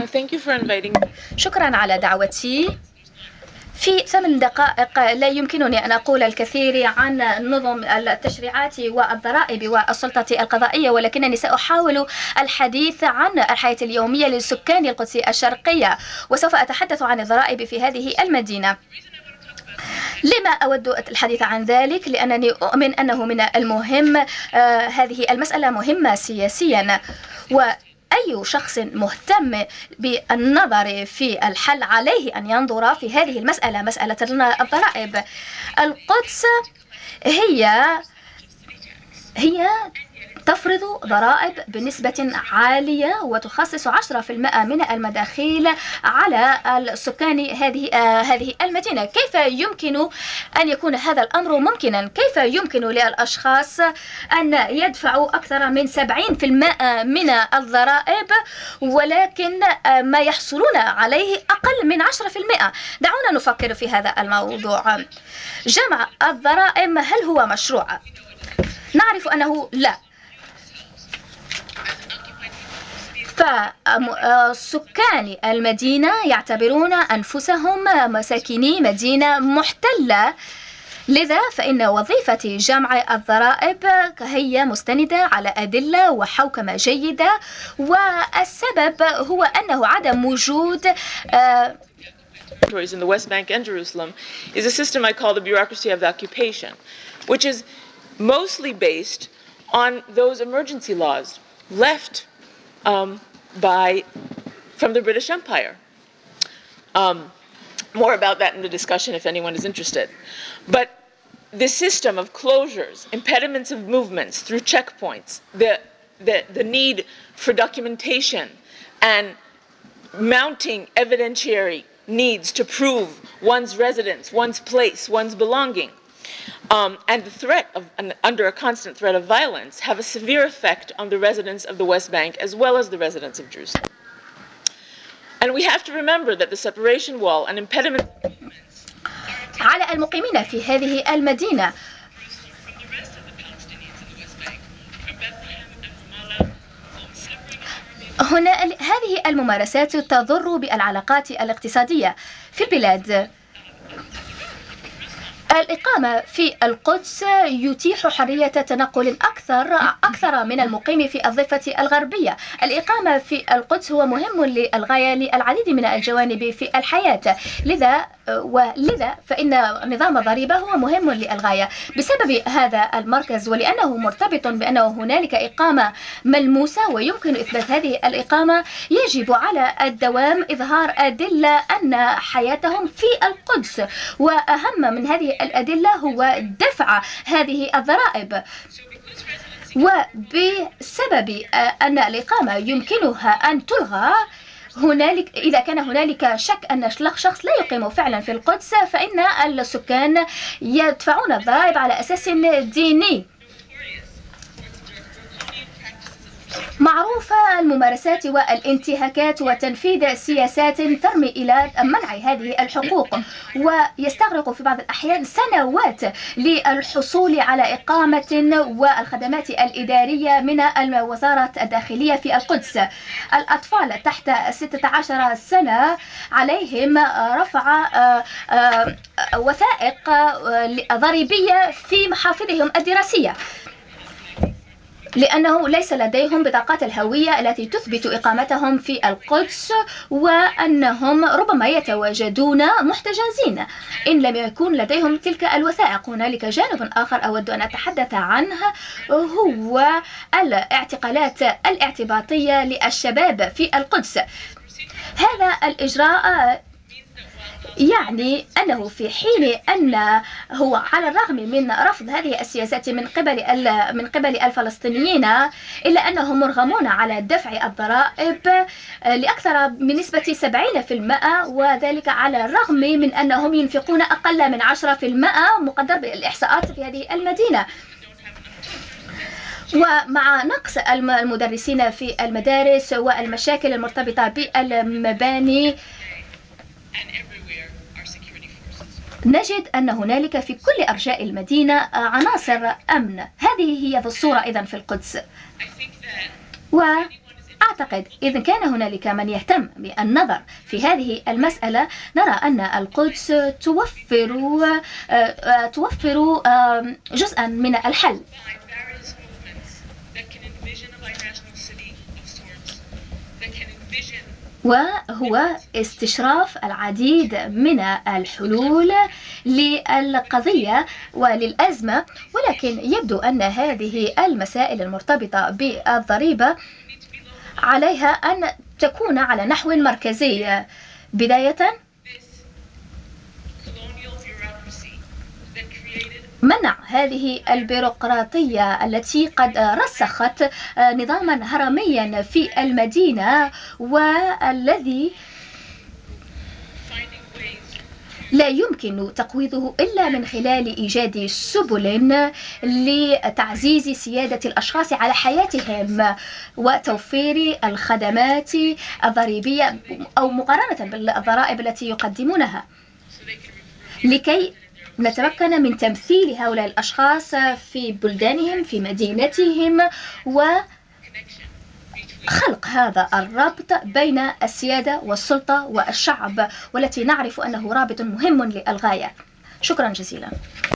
شكرا على دعوتي. في 8 دقائق لا يمكنني أن أقول الكثير عن نظم التشريعات والضرائب والسلطة القضائية، ولكنني سأحاول الحديث عن الحياة اليومية لسكان القدس الشرقية، وسوف أتحدث عن الضرائب في هذه المدينة. لما أود الحديث عن ذلك؟ لأنني أؤمن أنه من المهم هذه المسألة مهمة سياسيا، وأي شخص مهتم بالنظر في الحل عليه أن ينظر في هذه المسألة، مسألة الضرائب. القدس هي تفرض ضرائب بنسبة عالية وتخصص 10% من المداخيل على السكان هذه المدينة. كيف يمكن أن يكون هذا الأمر ممكنا؟ كيف يمكن للأشخاص أن يدفعوا أكثر من 70% من الضرائب ولكن ما يحصلون عليه أقل من 10%؟ دعونا نفكر في هذا الموضوع. جمع الضرائب هل هو مشروع؟ نعرف أنه لا. فسكان المدينة يعتبرون أنفسهم مساكني مدينة محتلة، لذا فإن وظيفة جمع الضرائب هي مستندة على أدلة وحوكمة جيدة، والسبب هو أنه عدم وجود in the West Bank and Jerusalem is a system I call the bureaucracy of the occupation, which is mostly based on those emergency laws left from the British Empire. More about that in the discussion if anyone is interested. But this system of closures, impediments of movements through checkpoints, the need for documentation and mounting evidentiary needs to prove one's residence, one's place, one's belonging, and the threat of, under a constant threat of violence, have a severe effect on the residents of the West Bank as well as the residents of Jerusalem. And we have to remember that the separation wall and impediment على المقيمين في هذه المدينة. هنا هذه الممارسات تضر بالعلاقات الاقتصادية في البلاد. الإقامة في القدس يتيح حرية تنقل أكثر من المقيم في الضفة الغربية. الإقامة في القدس هو مهم للغاية للعديد من الجوانب في الحياة، ولذا فإن نظام الضريبة هو مهم للغاية بسبب هذا المركز، ولأنه مرتبط بأنه هنالك إقامة ملموسة ويمكن إثبات هذه الإقامة. يجب على الدوام إظهار أدلة أن حياتهم في القدس، وأهم من هذه الأدلة هو دفع هذه الضرائب. وبسبب أن الإقامة يمكنها أن تلغى، إذا كان هنالك شك أن شخص لا يقيم فعلا في القدس، فإن السكان يدفعون الضرائب على أساس ديني. معروفة الممارسات والانتهاكات وتنفيذ سياسات ترمي إلى منع هذه الحقوق، ويستغرق في بعض الأحيان سنوات للحصول على إقامة والخدمات الإدارية من وزارة الداخلية في القدس. الأطفال تحت 16 سنة عليهم رفع وثائق ضريبية في محافظهم الدراسية، لأنه ليس لديهم بطاقات الهوية التي تثبت إقامتهم في القدس، وأنهم ربما يتواجدون محتجزين إن لم يكن لديهم تلك الوثائق. هنالك جانب آخر أود أن أتحدث عنه، هو الاعتقالات الاعتباطية للشباب في القدس. هذا الإجراء يعني أنه في حين أن هو على الرغم من رفض هذه السياسات من قبل الفلسطينيين، إلا أنهم مرغمون على دفع الضرائب لأكثر من نسبة 70%، وذلك على الرغم من أنهم ينفقون أقل من 10% مقدر بالإحصاءات في هذه المدينة. ومع نقص المدرسين في المدارس والمشاكل المرتبطة بالمباني، نجد أن هنالك في كل أرجاء المدينة عناصر أمن. هذه هي الصورة إذن في القدس. وأعتقد أعتقد إذا كان هنالك من يهتم بالنظر في هذه المسألة، نرى أن القدس توفر جزءا من الحل، وهو استشراف العديد من الحلول للقضية وللأزمة. ولكن يبدو أن هذه المسائل المرتبطة بالضريبة عليها أن تكون على نحو مركزي. بداية، منع هذه البيروقراطية التي قد رسخت نظاما هرميا في المدينة، والذي لا يمكن تقويضه إلا من خلال إيجاد سبل لتعزيز سيادة الأشخاص على حياتهم وتوفير الخدمات الضريبية أو مقارنة بالضرائب التي يقدمونها، لكي نتمكن من تمثيل هؤلاء الأشخاص في بلدانهم في مدينتهم، وخلق هذا الربط بين السيادة والسلطة والشعب، والتي نعرف أنه رابط مهم للغاية. شكرا جزيلا.